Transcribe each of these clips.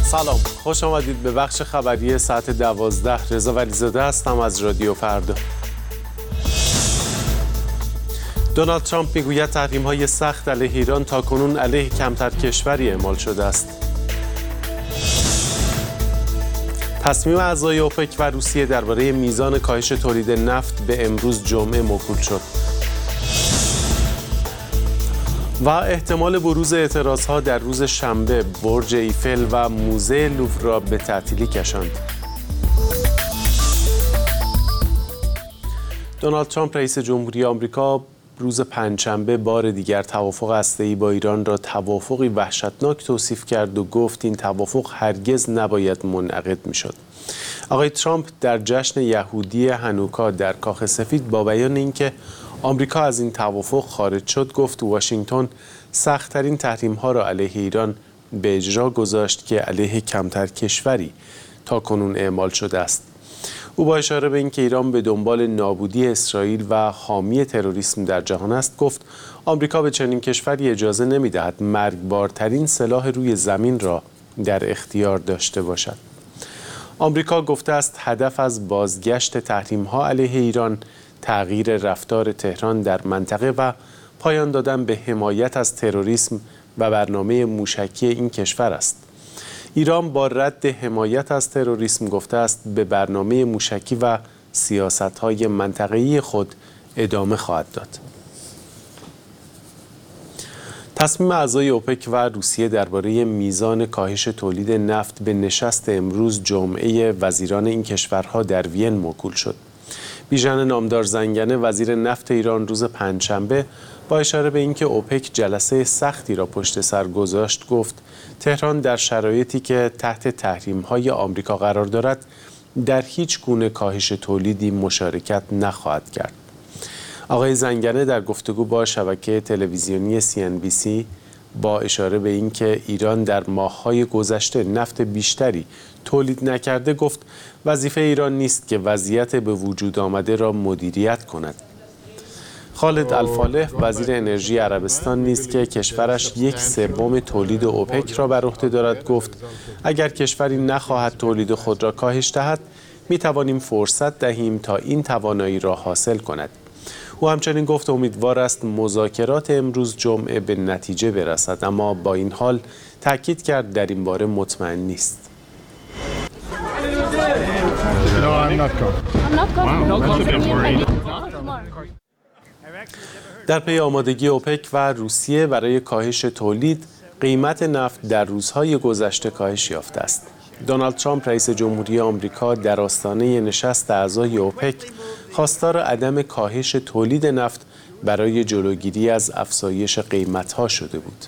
سلام، خوش آمدید به بخش خبری ساعت 12. رضا ولیزاده هستم از رادیو فردا. دونالد ترامپ میگوید تحریم‌های سخت علیه ایران تاکنون علیه کمتر کشوری اعمال شده است. تصمیم اعضای اوپک و روسیه درباره میزان کاهش تولید نفت به امروز جمعه موکول شد. و احتمال بروز اعتراضها در روز شنبه برج ایفل و موزه لوور را به تعطیلی کشاند. دونالد ترامپ رئیس جمهوری آمریکا روز پنجشنبه بار دیگر توافق هسته‌ای با ایران را توافقی وحشتناک توصیف کرد و گفت این توافق هرگز نباید منعقد می‌شد. آقای ترامپ در جشن یهودی هانوکا در کاخ سفید با بیان اینکه آمریکا از این توافق خارج شد گفت واشنگتن سخت‌ترین تحریم‌ها را علیه ایران به اجرا گذاشت که علیه کمتر کشوری تاکنون اعمال شده است. او با اشاره به اینکه ایران به دنبال نابودی اسرائیل و حامی تروریسم در جهان است گفت آمریکا به چنین کشوری اجازه نمی‌دهد مرگبارترین سلاح روی زمین را در اختیار داشته باشد. آمریکا گفته است هدف از بازگشت تحریم‌ها علیه ایران تغییر رفتار تهران در منطقه و پایان دادن به حمایت از تروریسم و برنامه موشکی این کشور است. ایران با رد حمایت از تروریسم گفته است به برنامه موشکی و سیاست‌های منطقه‌ای خود ادامه خواهد داد. تصمیم اعضای اوپک و روسیه درباره میزان کاهش تولید نفت به نشست امروز جمعه وزیران این کشورها در وین موکول شد. بیژن نامدار زنگنه وزیر نفت ایران روز پنجشنبه با اشاره به اینکه اوپک جلسه سختی را پشت سر گذاشت گفت تهران در شرایطی که تحت تحریم‌های آمریکا قرار دارد در هیچ گونه کاهش تولیدی مشارکت نخواهد کرد. آقای زنگنه در گفتگو با شبکه تلویزیونی CNBC با اشاره به اینکه ایران در ماه‌های گذشته نفت بیشتری تولید نکرده گفت وظیفه ایران نیست که وضعیت به وجود آمده را مدیریت کند. خالد الفالح وزیر انرژی عربستان نیز که کشورش 1/3 تولید اوپک را بر عهده دارد گفت اگر کشوری نخواهد تولید خود را کاهش دهد می توانیم فرصت دهیم تا این توانایی را حاصل کند. او همچنین گفت امیدوار است مذاکرات امروز جمعه به نتیجه برسد اما با این حال تاکید کرد در این باره مطمئن نیست. در پی آمادگی اوپک و روسیه برای کاهش تولید قیمت نفت در روزهای گذشته کاهش یافته است. دونالد ترامپ رئیس جمهوری آمریکا در آستانه نشست اعضای اوپک خواستار عدم کاهش تولید نفت برای جلوگیری از افزایش قیمت‌ها شده بود.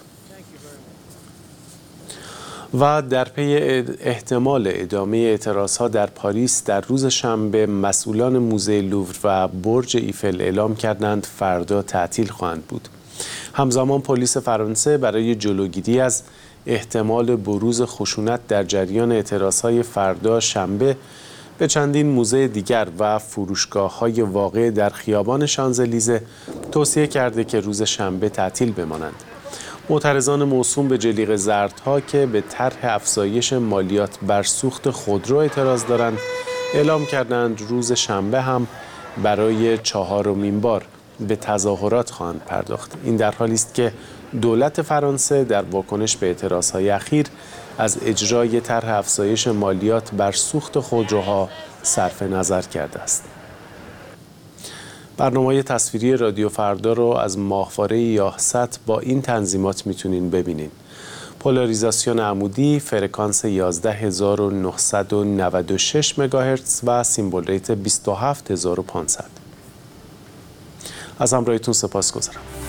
و در پی احتمال ادامه اعتراضها در پاریس در روز شنبه مسئولان موزه لوور و برج ایفل اعلام کردند فردا تعطیل خواهند بود. همزمان پلیس فرانسه برای جلوگیری از احتمال بروز خشونت در جریان اعتراضهای فردا شنبه به چندین موزه دیگر و فروشگاه‌های واقع در خیابان شانزلیزه توصیه کرده که روز شنبه تعطیل بمانند. معترضان موسوم به جلیقه زردها که به طرح افزایش مالیات بر سوخت خودرو اعتراض دارند اعلام کردند روز شنبه هم برای 4مین بار به تظاهرات خواهند پرداخت. این در حالی است که دولت فرانسه در واکنش به اعتراضهای اخیر از اجرای طرح افزایش مالیات بر سوخت خودروها صرف نظر کرده است. برنامه تصویری رادیو فردا رو از ماهواره یاهست با این تنظیمات میتونین ببینین. پولاریزاسیون عمودی، فرکانس 11996 مگاهرتز و سیمبل ریت 27500. از همراهیتون سپاسگزارم.